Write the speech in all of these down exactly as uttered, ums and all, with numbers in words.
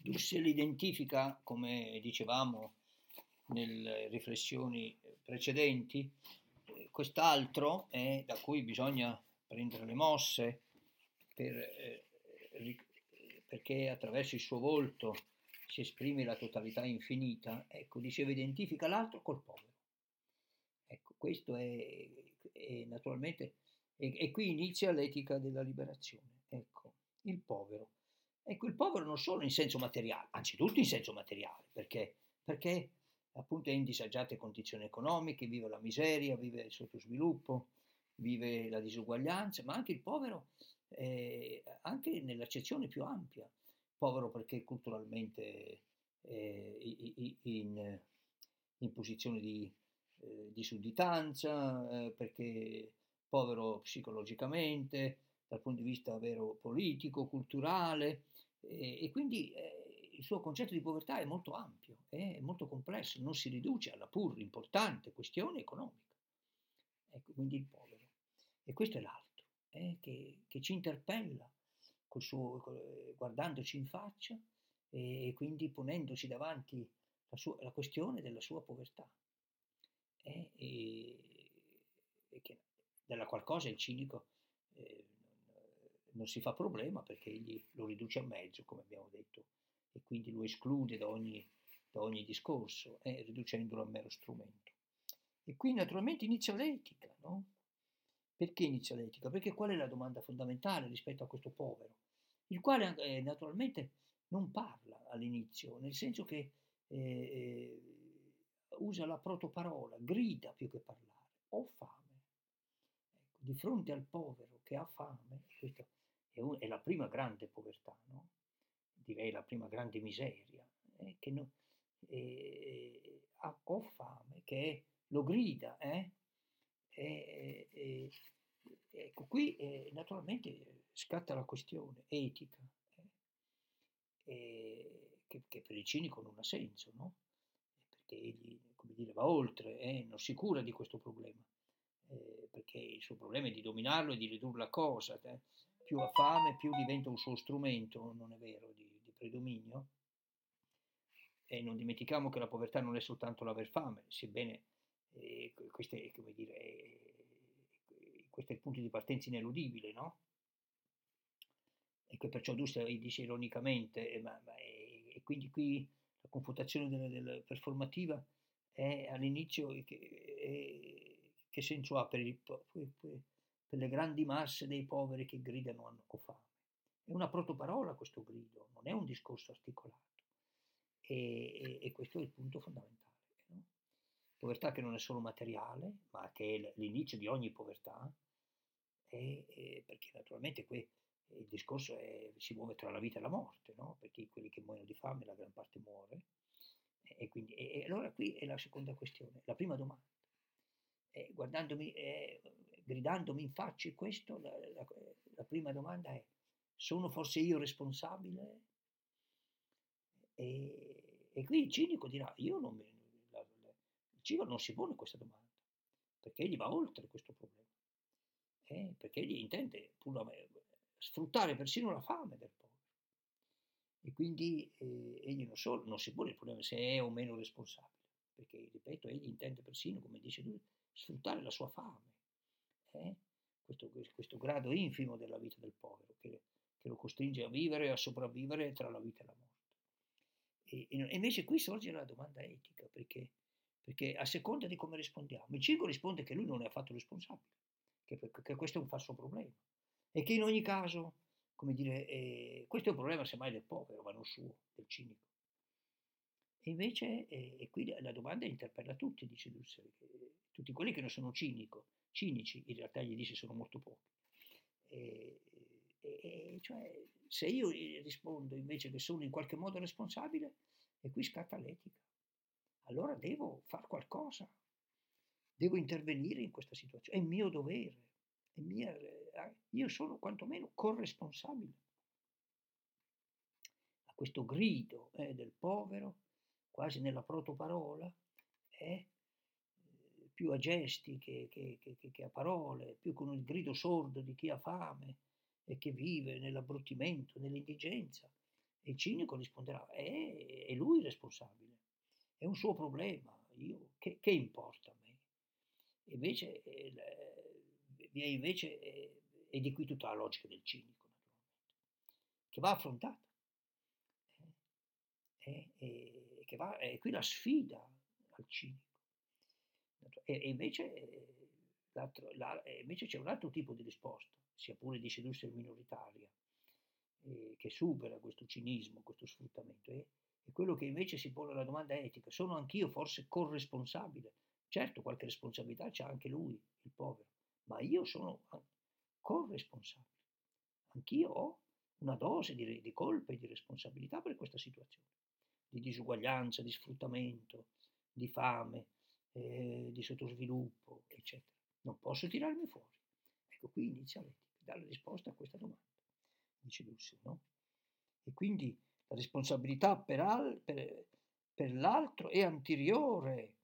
Dussel identifica, come dicevamo nelle riflessioni precedenti, eh, quest'altro è da cui bisogna prendere le mosse per, eh, ric- perché attraverso il suo volto si esprime la totalità infinita. Ecco, diceva, identifica l'altro col povero. Ecco, questo è, è naturalmente, e, e qui inizia l'etica della liberazione. Ecco, il povero. Ecco, il povero non solo in senso materiale, anzitutto in senso materiale, perché, perché appunto è in disagiate condizioni economiche, vive la miseria, vive il sottosviluppo, vive la disuguaglianza, ma anche il povero, eh, anche nell'accezione più ampia, povero perché culturalmente eh, in, in posizione di, eh, di sudditanza, eh, perché povero psicologicamente, dal punto di vista vero politico, culturale, e, e quindi eh, il suo concetto di povertà è molto ampio, è molto complesso, non si riduce alla pur importante questione economica. Ecco, quindi il povero. E questo è l'altro, eh, che, che ci interpella col suo, col- guardandoci in faccia e quindi ponendoci davanti la, sua, la questione della sua povertà, eh, e, e che, della qualcosa il cinico eh, non, non si fa problema perché egli lo riduce a mezzo, come abbiamo detto, e quindi lo esclude da ogni, da ogni discorso, eh, riducendolo a mero strumento. E qui naturalmente inizia l'etica, no? Perché inizia l'etica? Perché qual è la domanda fondamentale rispetto a questo povero? Il quale eh, naturalmente non parla all'inizio, nel senso che eh, eh, usa la protoparola, grida più che parlare, ho fame. Ecco, di fronte al povero che ha fame, questa è, un- è la prima grande povertà, no? Direi la prima grande miseria, eh, che no- eh, ha- ho fame, che lo grida, eh? E, e- ecco, qui eh, naturalmente scatta la questione etica, eh, e che, che per il cinico non ha senso, no? Perché egli, come dire, va oltre e eh, non si cura di questo problema, eh, perché il suo problema è di dominarlo e di ridurre la cosa, eh. Più ha fame, più diventa un suo strumento, non è vero, di, di predominio. E non dimentichiamo che la povertà non è soltanto l'aver fame, sebbene eh, questo, è, come dire, eh, questo è il punto di partenza ineludibile, no? E che perciò Dussel dice ironicamente, eh, ma, ma è, e quindi qui la confutazione del, del performativa è all'inizio che, è, che senso ha per, il, per, per le grandi masse dei poveri che gridano hanno fame? È una protoparola questo grido, non è un discorso articolato. E, e, e questo è il punto fondamentale. No? Povertà che non è solo materiale, ma che è l'inizio di ogni povertà, e, e perché naturalmente qui il discorso è, si muove tra la vita e la morte, no? Perché quelli che muoiono di fame la gran parte muore. E, quindi, e, e allora qui è la seconda questione, la prima domanda. E guardandomi, eh, gridandomi in faccia questo, la, la, la prima domanda è: sono forse io responsabile? E, e qui il cinico dirà: io non mi, la, la, il cinico non si pone questa domanda, perché egli va oltre questo problema, eh, perché egli intende pur, sfruttare persino la fame del povero. E quindi eh, egli non, solo, non si pone il problema se è o meno responsabile, perché, ripeto, egli intende persino, come dice lui, sfruttare la sua fame, eh? questo, questo grado infimo della vita del povero, che, che lo costringe a vivere e a sopravvivere tra la vita e la morte. E, e invece qui sorge la domanda etica, perché, perché a seconda di come rispondiamo, il cinico risponde che lui non è affatto responsabile, che, che questo è un falso problema, e che in ogni caso, come dire, eh, questo è un problema semmai del povero, ma non suo, del cinico. E invece, eh, e qui la domanda interpella tutti, dice Dussel, tutti quelli che non sono cinico, cinici, in realtà gli dice sono molto pochi. E, e, cioè, se io rispondo invece che sono in qualche modo responsabile, e qui scatta l'etica. Allora devo fare qualcosa, devo intervenire in questa situazione, è mio dovere, è mia, io sono quantomeno corresponsabile a questo grido eh, del povero, quasi nella protoparola, eh, più a gesti che, che, che, che a parole, più con il grido sordo di chi ha fame e che vive nell'abbruttimento, nell'indigenza, E il cinico risponderà, è, è lui il responsabile, è un suo problema, io, che, che importa a me? E invece, eh, l- invece eh, è di qui tutta la logica del cinico, naturalmente, che va affrontata. Eh, e, e che va, è qui la sfida al cinico. E, e invece, eh, l'altro- la- e invece c'è un altro tipo di risposta, sia pure di seduzione minoritaria, eh, che supera questo cinismo, questo sfruttamento, è, è quello che invece si pone la domanda etica: sono anch'io forse corresponsabile? Certo, qualche responsabilità c'ha anche lui, il povero, ma io sono corresponsabile. Anch'io ho una dose di, di colpa e di responsabilità per questa situazione, di disuguaglianza, di sfruttamento, di fame, eh, di sottosviluppo, eccetera. Non posso tirarmi fuori. Ecco, qui inizia l'etica, dà la risposta a questa domanda, dice Dussel, no? E quindi la responsabilità per, al, per, per l'altro è anteriore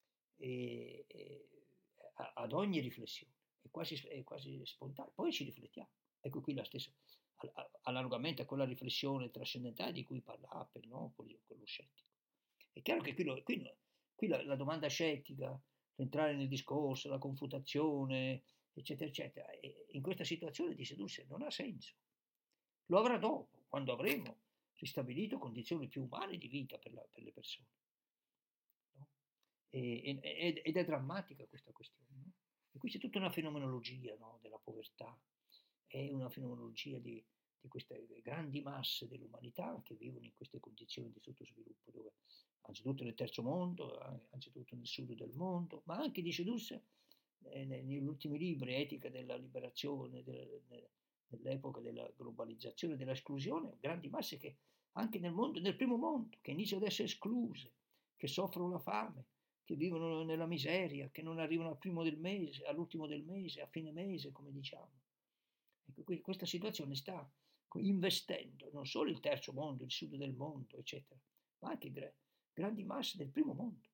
e, e, a, ad ogni riflessione, è quasi, è quasi spontanea. Poi ci riflettiamo. Ecco qui la stessa, analogamente a quella riflessione trascendentale di cui parla Appel, no? con, con lo scettico. È chiaro che qui, lo, qui, qui la, la domanda scettica, l'entrare nel discorso, la confutazione, eccetera, eccetera, in questa situazione di sedursi non ha senso. Lo avrà dopo, quando avremo ristabilito condizioni più umane di vita per, la, per le persone. No? E, ed, ed è drammatica questa questione. No? E qui c'è tutta una fenomenologia, no? Della povertà, è una fenomenologia di, di queste grandi masse dell'umanità che vivono in queste condizioni di sottosviluppo, dove anzitutto nel terzo mondo, anzitutto nel sud del mondo, ma anche, dice Dussel, eh, negli ultimi libri, Etica della liberazione, del, nell'epoca della globalizzazione e dell'esclusione, grandi masse che anche nel mondo, nel primo mondo, che iniziano ad essere escluse, che soffrono la fame, che vivono nella miseria, che non arrivano al primo del mese, all'ultimo del mese, a fine mese, come diciamo. Ecco, questa situazione sta investendo non solo il terzo mondo, il sud del mondo, eccetera, ma anche gra- grandi masse del primo mondo.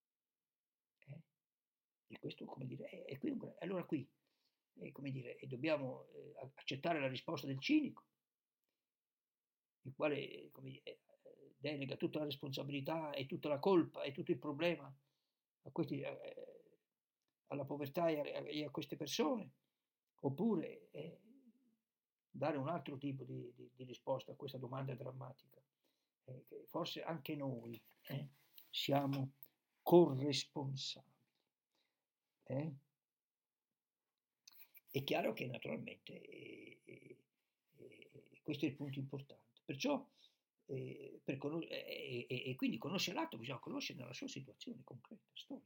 Eh? E questo, come dire, è, è qui un, allora qui, eh, come dire, dobbiamo eh, accettare la risposta del cinico, il quale, come dire, delega tutta la responsabilità e tutta la colpa e tutto il problema a questi, eh, alla povertà e a, e a, queste persone, oppure eh, dare un altro tipo di, di, di, risposta a questa domanda drammatica, eh, che forse anche noi eh, siamo corresponsabili. Eh? È chiaro che naturalmente eh, eh, eh, questo è il punto importante. Perciò, eh, per conos- eh, eh, e quindi conoscere l'atto bisogna conoscere nella sua situazione concreta, storica.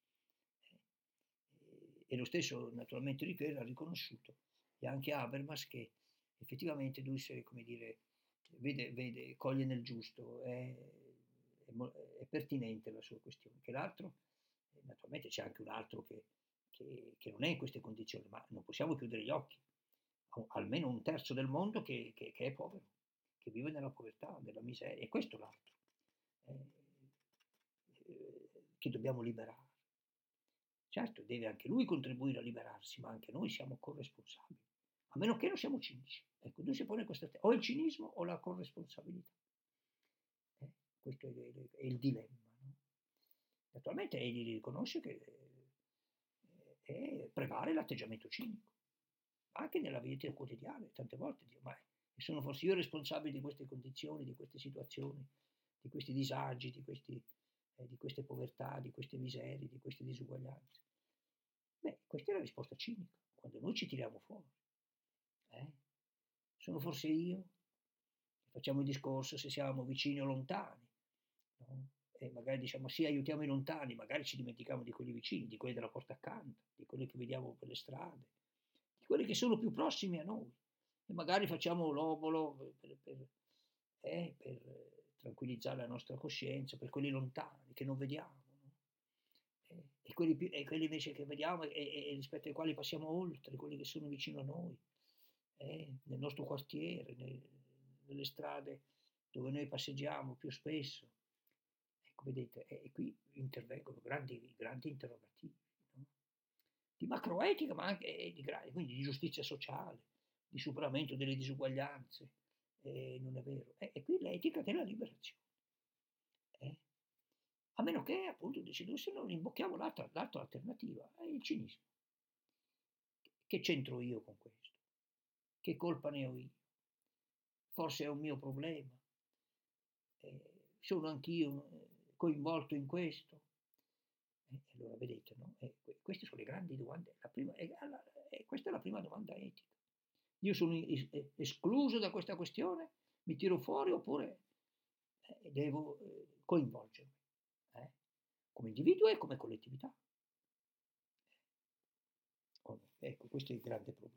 Eh, e lo stesso naturalmente Ricoeur ha riconosciuto, e anche Habermas, che effettivamente Dussel, come dire, vede, vede, coglie nel giusto, è, è, è pertinente la sua questione, che l'altro, eh, naturalmente c'è anche un altro che, che, che, non è in queste condizioni, ma non possiamo chiudere gli occhi, almeno un terzo del mondo che, che, che è povero, che vive nella povertà, nella miseria, e questo è l'altro, eh, eh, che dobbiamo liberare. Certo, deve anche lui contribuire a liberarsi, ma anche noi siamo corresponsabili, a meno che non siamo cinici. Ecco, lui si pone questa o il cinismo o la corresponsabilità. Eh, questo è, è, è il dilemma. No? Naturalmente egli riconosce che eh, prevale l'atteggiamento cinico, anche nella vita quotidiana. Tante volte dico, ma sono forse io responsabile di queste condizioni, di queste situazioni, di questi disagi, di, questi, eh, di queste povertà, di queste miserie, di queste disuguaglianze. Beh, questa è la risposta cinica, quando noi ci tiriamo fuori. Eh? Sono forse io? Facciamo il discorso se siamo vicini o lontani. No? E magari diciamo sì, aiutiamo i lontani, magari ci dimentichiamo di quelli vicini, di quelli della porta accanto, di quelli che vediamo per le strade, di quelli che sono più prossimi a noi. E magari facciamo l'obolo per, per, eh, per tranquillizzare la nostra coscienza, per quelli lontani che non vediamo. E quelli, più, e quelli invece che vediamo e, e rispetto ai quali passiamo oltre, quelli che sono vicino a noi, eh, nel nostro quartiere, nel, nelle strade dove noi passeggiamo più spesso. Ecco, vedete, e, e qui intervengono grandi, grandi interrogativi, no? Di macroetica, ma anche di grandi, quindi di giustizia sociale, di superamento delle disuguaglianze, eh, non è vero. Eh, e qui l'etica della liberazione. Eh? A meno che, appunto, dice Dussel, non imbocchiamo l'altra, l'altra alternativa, è il cinismo. Che c'entro io con questo? Che colpa ne ho io? Forse è un mio problema? Eh, sono anch'io eh, coinvolto in questo? Eh, allora, vedete, no? Eh, queste sono le grandi domande. La prima, eh, eh, questa è la prima domanda etica. Io sono es- escluso da questa questione? Mi tiro fuori oppure eh, devo eh, coinvolgermi? Eh? Come individuo e come collettività. Oh, ecco, questo è il grande problema.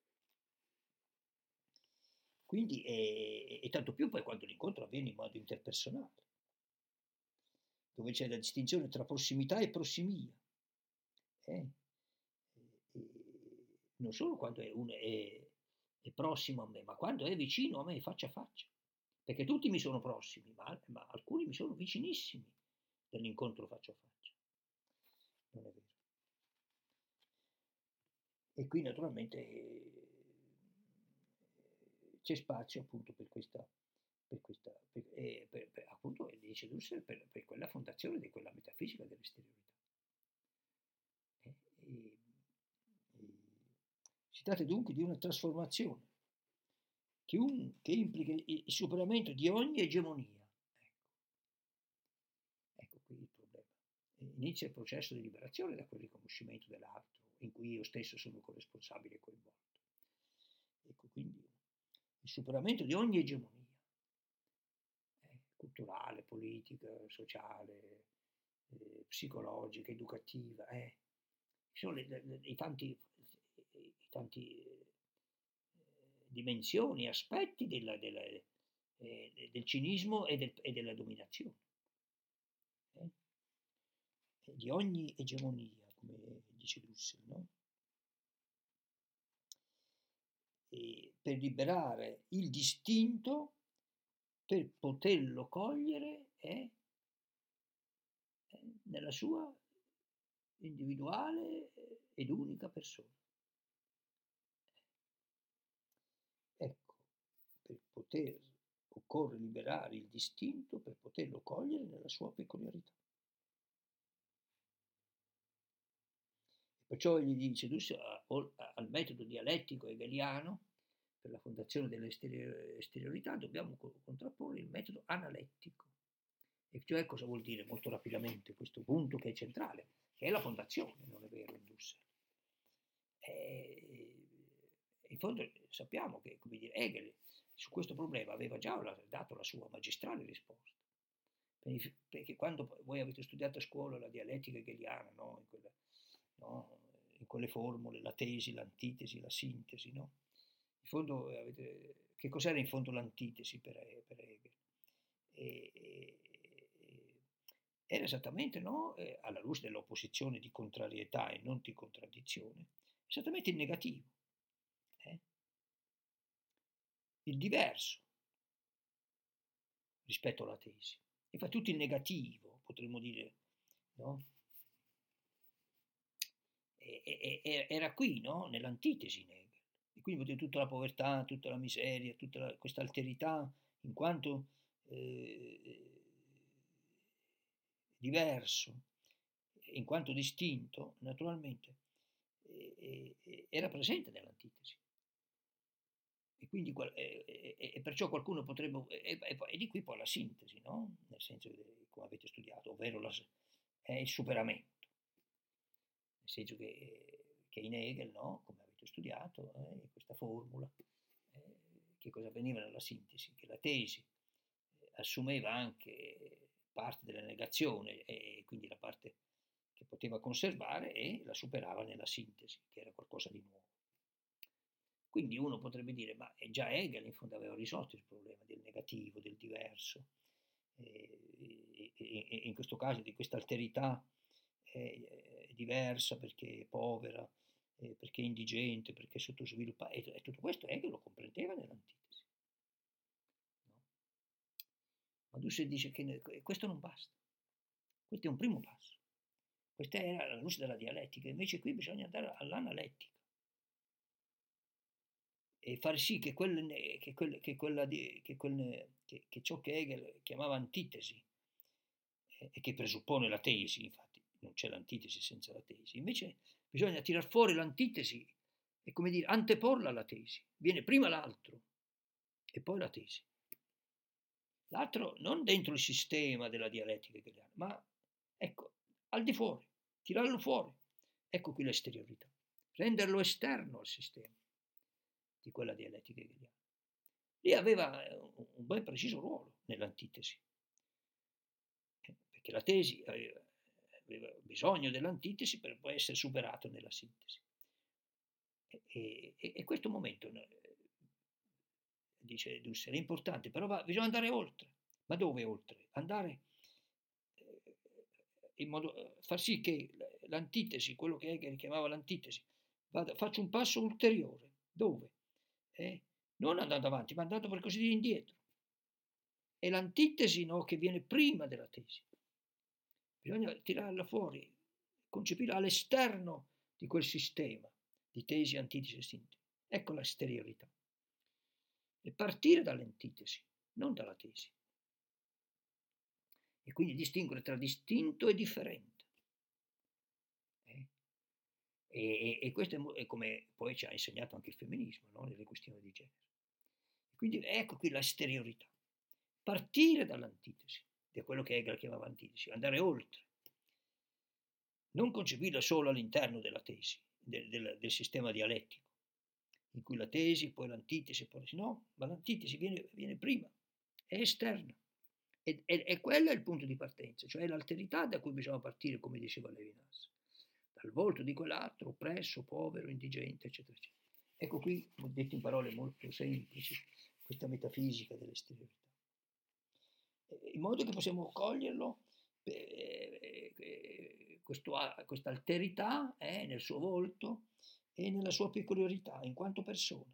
Quindi, e, e tanto più poi quando l'incontro avviene in modo interpersonale, dove c'è la distinzione tra prossimità e prossimia. Eh? E, non solo quando è, uno è, è prossimo a me, ma quando è vicino a me faccia a faccia. Perché tutti mi sono prossimi, ma, ma alcuni mi sono vicinissimi dell'incontro faccia a faccia. Non è vero. E qui naturalmente eh, c'è spazio appunto per questa, per questa per, eh, per, per, appunto dice Dussel, per, per quella fondazione di quella metafisica dell'esteriorità. Eh, e, e, si tratta dunque di una trasformazione che, un, che implica il, il superamento di ogni egemonia. Ecco, ecco qui il problema. E inizia il processo di liberazione da quel riconoscimento dell'altro, in cui io stesso sono corresponsabile e coinvolto. Ecco, quindi il superamento di ogni egemonia, eh, culturale, politica, sociale, eh, psicologica, educativa. Eh. Ci sono le, le, i tanti, i tanti eh, dimensioni, aspetti della, della, eh, del cinismo e, del, e della dominazione. Eh. Di ogni egemonia, come dice Dussel, no? E per liberare il distinto, per poterlo cogliere eh, eh, nella sua individuale ed unica persona. Ecco, per poter, occorre liberare il distinto per poterlo cogliere nella sua peculiarità. E perciò egli dice, Dussel, al metodo dialettico hegeliano, per la fondazione dell'esteriorità, dobbiamo contrapporre il metodo analettico. E cioè cosa vuol dire molto rapidamente questo punto che è centrale, che è la fondazione, non è vero, in Dussel. E, in fondo sappiamo che, come dire, Hegel su questo problema aveva già dato la sua magistrale risposta. Perché quando voi avete studiato a scuola la dialettica hegeliana, no? In, quella, no? In quelle formule, la tesi, l'antitesi, la sintesi, no? In fondo, avete, che cos'era in fondo l'antitesi per, per Hegel? E, e, era esattamente, no? Eh, alla luce dell'opposizione di contrarietà e non di contraddizione, esattamente il negativo, eh? Il diverso rispetto alla tesi. E fa tutto il negativo, potremmo dire, no? E, e, e, era qui, no? Nell'antitesi in Hegel. E quindi vedete tutta la povertà, tutta la miseria, tutta la, questa alterità, in quanto eh, diverso, in quanto distinto, naturalmente, eh, eh, era presente nell'antitesi. E quindi e, e, e perciò qualcuno potrebbe, e, e, e, di qui poi la sintesi, no? Nel senso che, come avete studiato, ovvero la, è il superamento, nel senso che, che in Hegel, no? Come avete studiato, eh, questa formula, eh, che cosa avveniva nella sintesi? Che la tesi eh, assumeva anche parte della negazione e quindi la parte che poteva conservare e la superava nella sintesi, che era qualcosa di nuovo. Quindi uno potrebbe dire, ma già Hegel in fondo aveva risolto il problema del negativo, del diverso, e, e, e in questo caso di questa alterità è, è diversa perché è povera, eh, perché è indigente, perché è sottosviluppata, e, e tutto questo Hegel lo comprendeva nell'antitesi. No? Ma Dussel dice che questo non basta, questo è un primo passo, questa era la luce della dialettica, invece qui bisogna andare all'analettica. e far sì che, quel, che, quel, che, quella di, che, quel, che, che ciò che Hegel chiamava antitesi, eh, e che presuppone la tesi, infatti non c'è l'antitesi senza la tesi, invece bisogna tirar fuori l'antitesi e, come dire, anteporla alla tesi. Viene prima l'altro e poi la tesi. L'altro non dentro il sistema della dialettica hegeliana, ma ecco, al di fuori, tirarlo fuori. Ecco qui l'esteriorità, renderlo esterno al sistema di quella dialettica hegeliana. Lì aveva un ben preciso ruolo nell'antitesi, perché la tesi aveva, aveva bisogno dell'antitesi per poi essere superato nella sintesi. E, e, e questo momento, dice Dussel, è importante, però va, bisogna andare oltre. Ma dove oltre? Andare eh, in modo far sì che l'antitesi, quello che Hegel chiamava l'antitesi, vada, faccia un passo ulteriore. Dove? Eh? Non andando avanti, ma andando per così dire indietro. È l'antitesi, no, che viene prima della tesi. Bisogna tirarla fuori, concepirla all'esterno di quel sistema di tesi, antitesi e sintesi. Ecco la esteriorità. E partire dall'antitesi, non dalla tesi. E quindi distinguere tra distinto e differente. Eh? E, e, questo è, è come poi ci ha insegnato anche il femminismo, no? Nelle questioni di genere. Quindi ecco qui la esteriorità. Partire dall'antitesi, di quello che Hegel chiamava antitesi, andare oltre. Non concepirla solo all'interno della tesi, del, del, del sistema dialettico, in cui la tesi, poi l'antitesi, poi no, ma l'antitesi viene, viene prima, è esterna. E, e, e quello è il punto di partenza, cioè l'alterità da cui bisogna partire, come diceva Levinas, dal volto di quell'altro, oppresso, povero, indigente, eccetera, eccetera. Ecco qui, ho detto in parole molto semplici, questa metafisica dell'esteriorità. In modo che possiamo coglierlo, eh, eh, questa alterità eh, nel suo volto e nella sua peculiarità in quanto persona.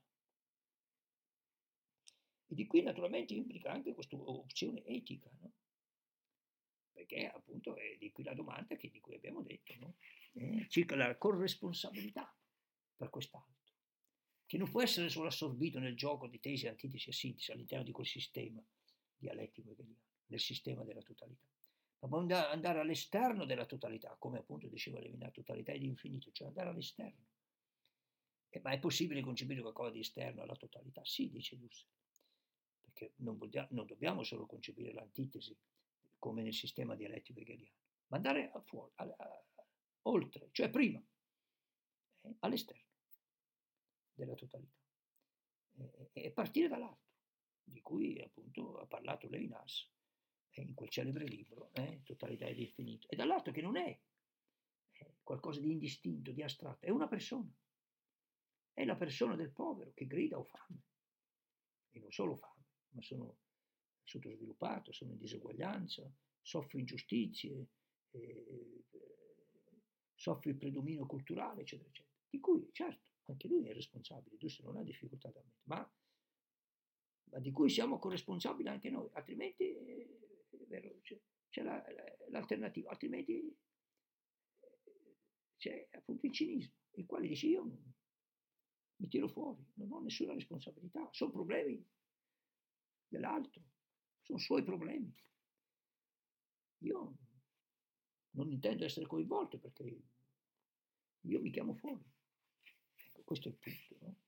E di qui naturalmente implica anche questa opzione etica, no? Perché appunto è di qui la domanda che, di cui abbiamo detto, no? eh, circa la corresponsabilità per quest'altro, che non può essere solo assorbito nel gioco di tesi, antitesi e sintesi all'interno di quel sistema dialettico hegeliano, nel sistema della totalità, ma può andare all'esterno della totalità, come appunto diceva Levinas, totalità ed infinito, cioè andare all'esterno. Eh, ma è possibile concepire qualcosa di esterno alla totalità? Sì, dice Dussel, perché non, vogliamo, non dobbiamo solo concepire l'antitesi come nel sistema dialettico hegeliano, ma andare a fuori, a, a, oltre, cioè prima, eh, all'esterno della totalità, e eh, partire dall'altro, di cui appunto ha parlato Levinas eh, in quel celebre libro, eh, Totalità ed Infinito, e dall'altro che non è eh, qualcosa di indistinto, di astratto, è una persona, è la persona del povero che grida ho fame, e non solo fame, ma sono sottosviluppato, sono in diseguaglianza, soffro ingiustizie, eh, soffro il predominio culturale, eccetera, eccetera, di cui certo anche lui è responsabile, Dussel non ha difficoltà da ammettere, ma, ma di cui siamo corresponsabili anche noi, altrimenti eh, è vero, c'è, c'è la, la, l'alternativa, altrimenti c'è appunto il cinismo, il quale dice io non, mi tiro fuori, non ho nessuna responsabilità, sono problemi dell'altro, sono suoi problemi. Io non intendo essere coinvolto perché io mi chiamo fuori. Ecco, questo è il punto, no?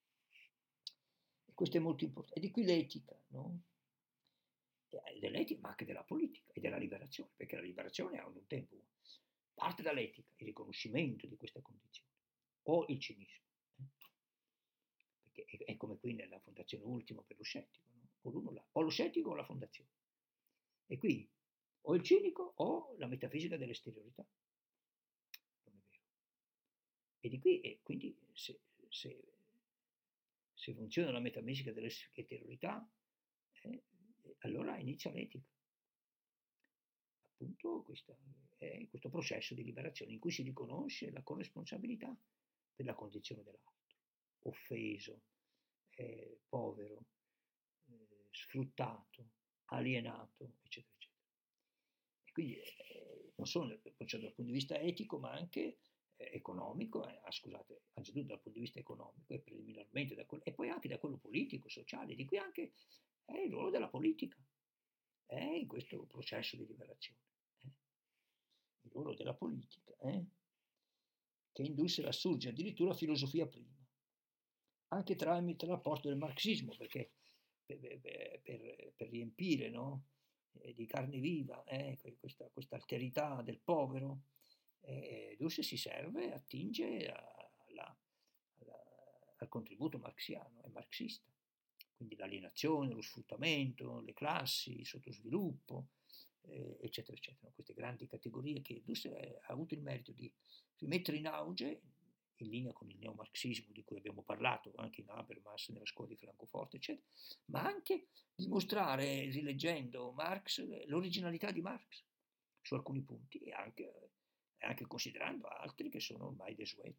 E questo è molto importante. E di qui l'etica, no? E dell'etica, ma anche della politica e della liberazione, perché la liberazione ha un tempo. Parte dall'etica, il riconoscimento di questa condizione, o il cinismo. Eh? Perché è, è come qui nella fondazione ultima per lo scettico, no? O l'uno là, o lo scettico o la fondazione. E qui o il cinico o la metafisica dell'esteriorità. Non è vero. E di qui, e quindi se, se, se funziona la metafisica dell'esteriorità, eh, allora inizia l'etica. Appunto questa, è questo processo di liberazione in cui si riconosce la corresponsabilità per la condizione dell'altro, offeso, eh, povero, eh, sfruttato, alienato, eccetera, eccetera. E quindi eh, non solo dal punto di vista etico, ma anche eh, economico, eh, ah, scusate, anzitutto dal punto di vista economico e preliminarmente da quello, e poi anche da quello politico, sociale, di cui anche è il ruolo della politica, è in questo processo di liberazione, eh, il ruolo della politica, eh, che indusse a sorgere addirittura la filosofia prima, anche tramite l'apporto del marxismo, perché per, per- per- per riempire, no, eh, di carne viva, eh, que- questa, questa alterità del povero, eh, Duce si serve, attinge a- alla- alla- al contributo marxiano e marxista, quindi l'alienazione, lo sfruttamento, le classi, il sottosviluppo, eh, eccetera, eccetera. Queste grandi categorie che Duce ha avuto il merito di rimettere in auge in linea con il neomarxismo di cui abbiamo parlato, anche in Habermas, nella scuola di Francoforte, eccetera, ma anche dimostrare, rileggendo Marx, l'originalità di Marx su alcuni punti e anche, anche considerando altri che sono ormai desueti.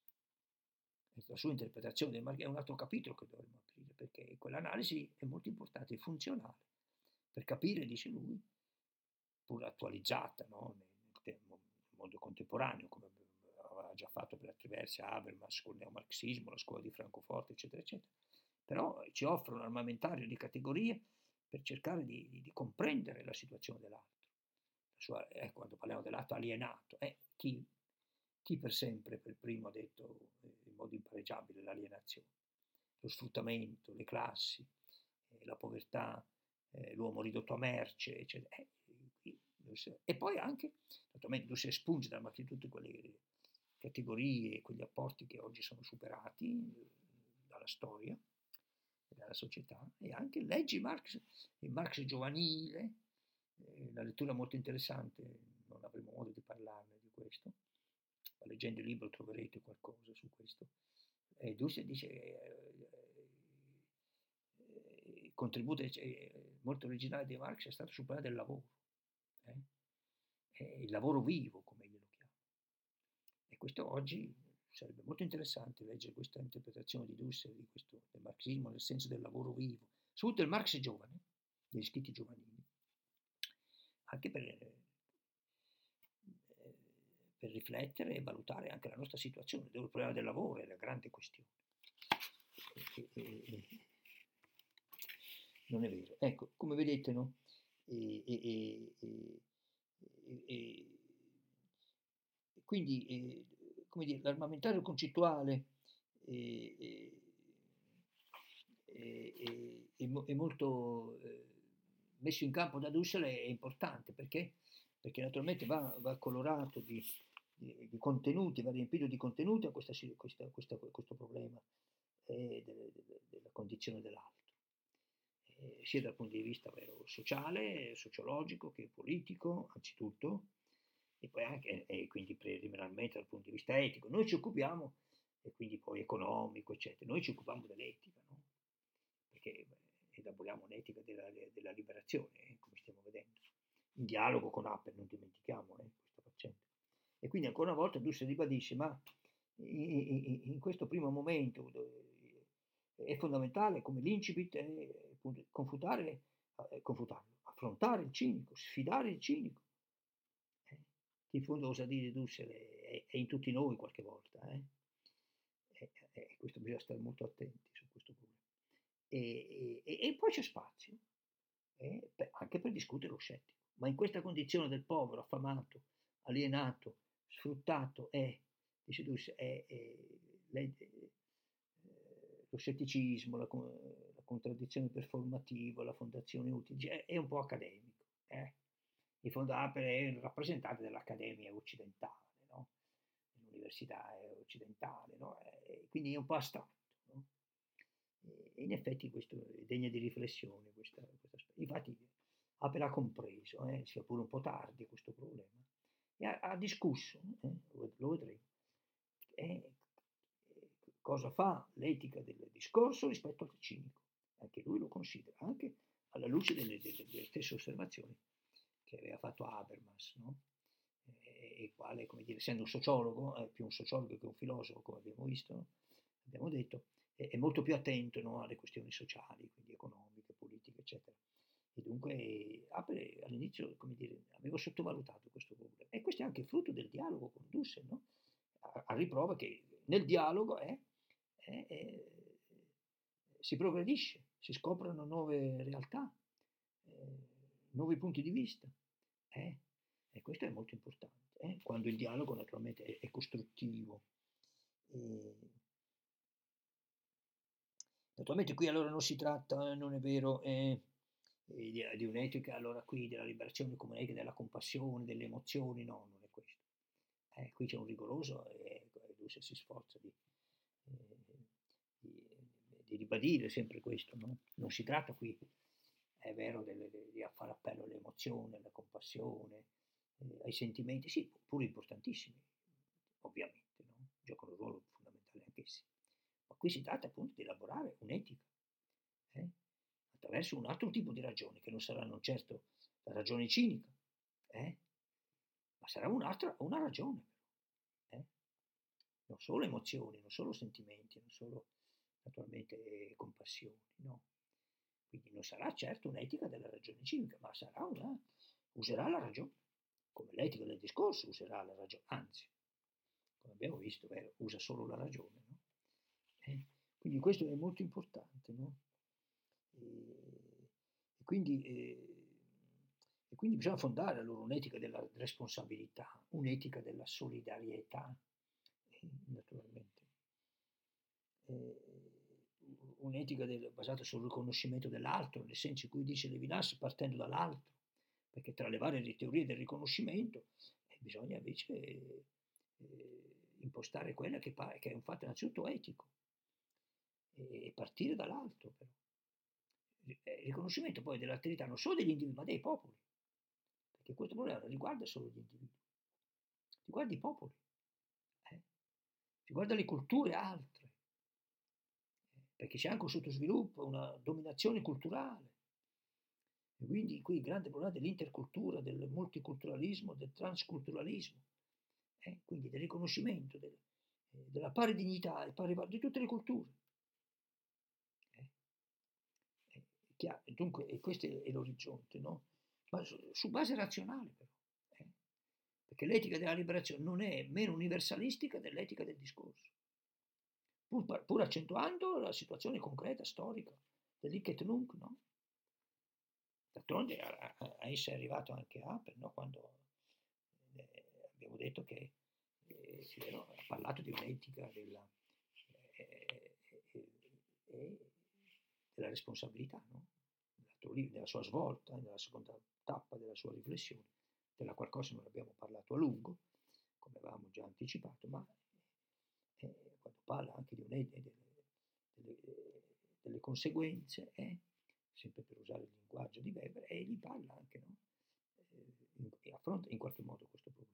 La sua interpretazione del Marx è un altro capitolo che dovremmo aprire, perché quell'analisi è molto importante e funzionale per capire, dice lui, pur attualizzata, no, nel, nel mondo contemporaneo, come aveva già fatto per altri versi Habermas con il neomarxismo, la scuola di Francoforte, eccetera, eccetera. Però ci offre un armamentario di categorie per cercare di, di, di comprendere la situazione dell'altro. La sua, eh, quando parliamo dell'atto alienato, eh, chi, chi per sempre per primo ha detto eh, in modo impareggiabile l'alienazione, lo sfruttamento, le classi, eh, la povertà, eh, l'uomo ridotto a merce, eccetera. Eh, e poi anche, naturalmente, tu si espunge da tutte quelle categorie, quegli apporti che oggi sono superati eh, dalla storia, dalla società, e anche leggi Marx, il Marx giovanile, eh, una lettura molto interessante, non avremo modo di parlarne di questo, ma leggendo il libro troverete qualcosa su questo. E Dussel dice eh, eh, il contributo eh, molto originale di Marx è stato sul piano del lavoro, eh? il lavoro vivo, come glielo chiama. E questo oggi sarebbe molto interessante leggere questa interpretazione di Dussel di questo, del marxismo nel senso del lavoro vivo, soprattutto il Marx giovane, degli scritti giovanili, anche per, eh, per riflettere e valutare anche la nostra situazione, dove il problema del lavoro è la grande questione. E, e, e, non è vero. Ecco, come vedete, no? E, e, e, e, quindi, eh, come dire, l'armamentario concettuale è, è, è, è molto eh, messo in campo da Dussel è importante perché, perché naturalmente va, va colorato di, di, di contenuti, va riempito di contenuti a questa, questa, questa, questo problema eh, delle, delle, della condizione dell'altro. Eh, sia dal punto di vista vero, sociale, sociologico che politico, anzitutto, e poi anche, e quindi preliminarmente dal punto di vista etico. Noi ci occupiamo, e quindi poi economico, eccetera, noi ci occupiamo dell'etica, no? Perché beh, elaboriamo un'etica della, della liberazione, eh, come stiamo vedendo, in dialogo con Apple, non dimentichiamo eh, questa faccenda. E quindi ancora una volta Dussel ribadisce, ma in, in questo primo momento è fondamentale come l'incipit è confutare, eh, confutarlo, affrontare il cinico, sfidare il cinico, eh, che in fondo osa dire Dussel è, è in tutti noi qualche volta, eh? E, e questo bisogna stare molto attenti su questo problema. E, e, e poi c'è spazio eh, per, anche per discutere lo scettico, ma in questa condizione del povero, affamato, alienato, sfruttato, è, dice Dussel, è, è, è, è lo scetticismo, la, la contraddizione performativa, la fondazione utile, è un po' accademico. Eh? In fondo Apple è un rappresentante dell'accademia occidentale, no? Dell'università occidentale, no? E quindi è un po' astratto. No? E in effetti questo è degno di riflessione. Questa, questa, infatti Apple ha compreso, eh, sia pure un po' tardi, questo problema, e ha, ha discusso, eh, lo vedremo, eh, cosa fa l'etica del discorso rispetto al cinico. Anche lui lo considera, anche alla luce delle, delle, delle stesse osservazioni che aveva fatto Habermas, no? E il quale, come dire, essendo un sociologo, è più un sociologo che un filosofo, come abbiamo visto, no? Abbiamo detto, è, è molto più attento, no, alle questioni sociali, quindi economiche, politiche, eccetera. E dunque Haber all'inizio, come dire, avevo sottovalutato questo problema. E questo è anche frutto del dialogo con Dussel, no? a, a riprova che nel dialogo eh, eh, eh, si progredisce, si scoprono nuove realtà, eh, nuovi punti di vista. Eh? E questo è molto importante, eh? Quando il dialogo naturalmente è, è costruttivo. E, naturalmente qui allora non si tratta, non è vero, eh, eh, di, di un'etica allora qui della liberazione come un'etica della compassione, delle emozioni, no, non è questo. Eh, qui c'è un rigoroso e Duce si sforza di, eh, di, di ribadire sempre questo, no? Non si tratta qui, è vero, delle, di fare appello alle emozioni, alla compassione, eh, ai sentimenti, sì, pure importantissimi, ovviamente, no? Giocano un ruolo fondamentale anch'essi. Ma qui si tratta appunto di elaborare un'etica, eh? Attraverso un altro tipo di ragioni, che non saranno certo la ragione cinica, eh? Ma sarà un'altra, una ragione, però, eh? Non solo emozioni, non solo sentimenti, non solo naturalmente eh, compassioni, no? Quindi non sarà certo un'etica della ragione civica, ma sarà una, userà la ragione, come l'etica del discorso userà la ragione, anzi, come abbiamo visto, beh, usa solo la ragione, no? Eh? Quindi questo è molto importante, no? E, e, quindi, eh, e quindi bisogna fondare allora un'etica della responsabilità, un'etica della solidarietà, eh, naturalmente. Eh, un'etica del, basata sul riconoscimento dell'altro, nel senso in cui dice Levinas partendo dall'altro, perché tra le varie teorie del riconoscimento eh, bisogna invece eh, impostare quella che, che è un fatto innanzitutto etico e partire dall'alto però. Il riconoscimento poi dell'alterità non solo degli individui ma dei popoli, perché questo problema non riguarda solo gli individui, riguarda i popoli, eh? Riguarda le culture altre, perché c'è anche un sottosviluppo, una dominazione culturale. E quindi qui il grande problema dell'intercultura, del multiculturalismo, del transculturalismo, eh? Quindi del riconoscimento del, eh, della pari dignità e pari di tutte le culture. Eh? Eh, chiaro, dunque, e questo è l'orizzonte, no? Ma su, su base razionale però, eh? Perché l'etica della liberazione non è meno universalistica dell'etica del discorso. Pur, pur accentuando la situazione concreta, storica, dell'hic et nunc, no? D'altronde a, a, a essa è arrivato anche Apple, no? Quando eh, abbiamo detto che eh, vero, ha parlato di un'etica della, eh, eh, della responsabilità, no? Nella sua svolta, nella seconda tappa della sua riflessione, della qual cosa non abbiamo parlato a lungo, come avevamo già anticipato, ma eh, quando parla anche di un'etica delle, delle, delle conseguenze, eh, sempre per usare il linguaggio di Weber, e gli parla anche, no? Eh, e affronta in qualche modo questo problema.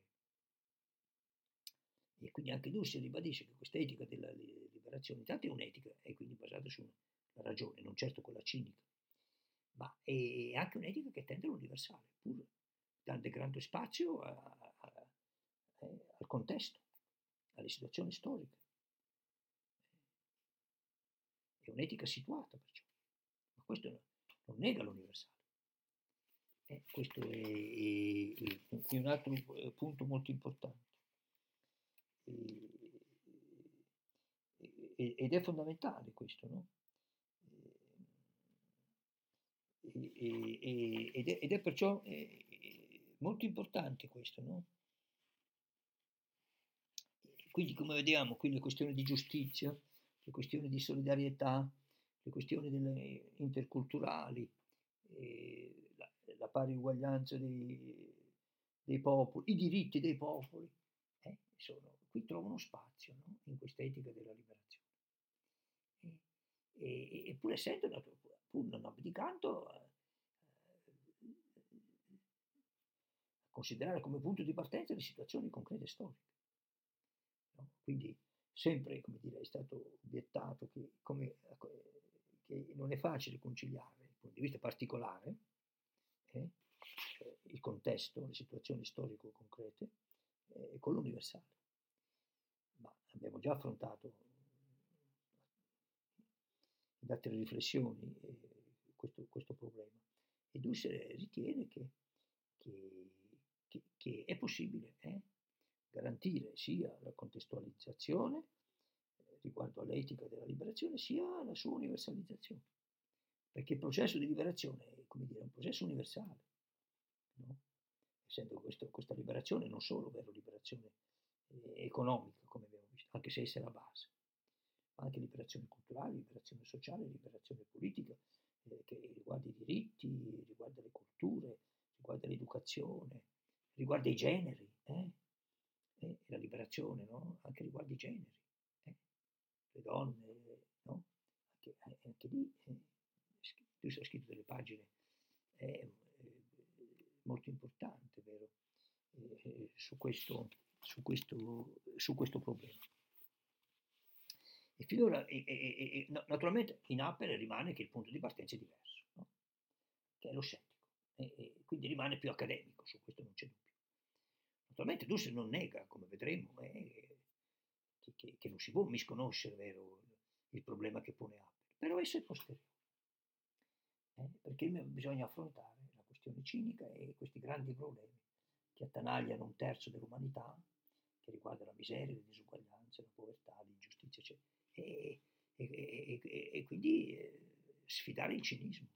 E quindi anche Dussel ribadisce che questa etica della liberazione intanto è un'etica, e quindi basata sulla ragione, non certo quella cinica, ma è anche un'etica che tende all'universale, pur dando grande spazio a, a, a, al contesto, alle situazioni storiche. È un'etica situata perciò, ma questo non nega l'universale. Eh, questo è, è, è un altro punto molto importante. E, ed è fondamentale questo, no? E, e, ed, è, ed è perciò è, molto importante questo, no? Quindi come vediamo qui le questioni di giustizia, le questioni di solidarietà, le questioni delle interculturali, eh, la, la pari uguaglianza dei, dei popoli, i diritti dei popoli, eh, sono, qui trovano spazio, no? In questa etica della liberazione. E, e, e pur essendo, pur non abdicando a, a considerare come punto di partenza le situazioni concrete storiche. No? Quindi sempre, come dire, è stato obiettato che, come, che non è facile conciliare dal punto di vista particolare eh, cioè il contesto, le situazioni storico-concrete eh, con l'universale. Ma abbiamo già affrontato in altre riflessioni eh, questo, questo problema. E Dussel ritiene che, che, che, che è possibile eh, garantire sia la contestualizzazione eh, riguardo all'etica della liberazione, sia la sua universalizzazione. Perché il processo di liberazione è, come dire, un processo universale, no? Essendo questo, questa liberazione non solo vera liberazione eh, economica, come abbiamo visto, anche se essa è la base, ma anche liberazione culturale, liberazione sociale, liberazione politica, eh, che riguarda i diritti, riguarda le culture, riguarda l'educazione, riguarda i generi, eh? Eh, la liberazione, no? Anche riguarda i generi, eh? Le donne, no? Anche, eh, anche lì, eh, tu hai scritto delle pagine eh, molto importanti, vero? Eh, su, questo, su, questo, su questo problema. E finora, e, e, e, naturalmente, in Appel rimane che il punto di partenza è diverso, no? Che è lo scettico, e, e quindi rimane più accademico, su questo non c'è dubbio. Naturalmente Dussel non nega, come vedremo, eh, che, che, che non si può misconoscere, vero, il problema che pone Appel, però esso è posteriore, eh, perché bisogna affrontare la questione cinica e questi grandi problemi che attanagliano un terzo dell'umanità, che riguarda la miseria, le disuguaglianze, la povertà, l'ingiustizia, eccetera. E, e, e, e quindi eh, sfidare il cinismo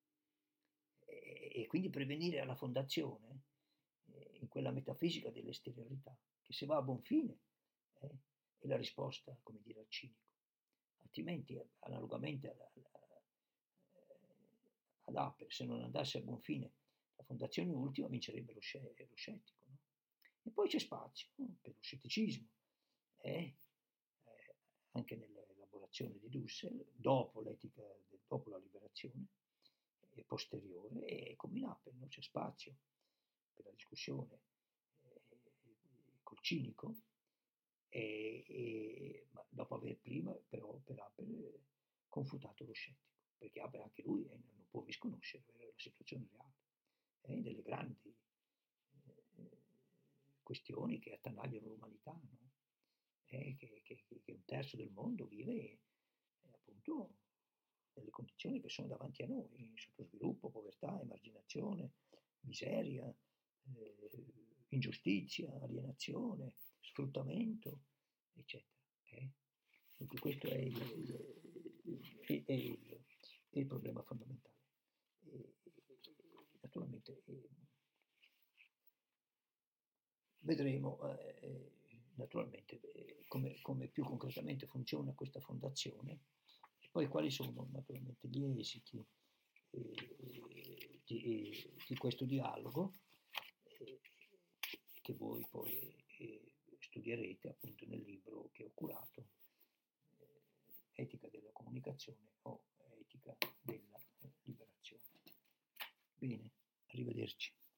e, e quindi prevenire alla fondazione eh, in quella metafisica dell'esteriorità che se va a buon fine eh, è la risposta, come dire, al cinico, altrimenti analogamente alla, alla, ad Appel, se non andasse a buon fine la fondazione ultima vincerebbe lo, sce- lo scettico, no? E poi c'è spazio, no? Per lo scetticismo eh? Eh, anche nell'elaborazione di Dussel, dopo l'etica, dopo la liberazione, è posteriore, e come in Appel non c'è spazio per la discussione eh, col cinico, e, e, ma dopo aver prima però per Appel confutato lo scettico, perché Appel anche lui eh, non può misconoscere la situazione reale eh, delle grandi eh, questioni che attanagliano l'umanità, no? Eh, che, che, che un terzo del mondo vive eh, appunto nelle condizioni che sono davanti a noi, sottosviluppo, povertà, emarginazione, miseria, eh, ingiustizia, alienazione, sfruttamento, eccetera. Eh? Dunque questo è il, il, è, è il, è il problema fondamentale. E, naturalmente eh, vedremo eh, naturalmente eh, come, come più concretamente funziona questa fondazione e poi quali sono naturalmente gli esiti eh, di, di questo dialogo eh, che voi poi eh, studierete appunto nel libro che ho curato, eh, Etica della comunicazione o Etica della liberazione. Bene, arrivederci.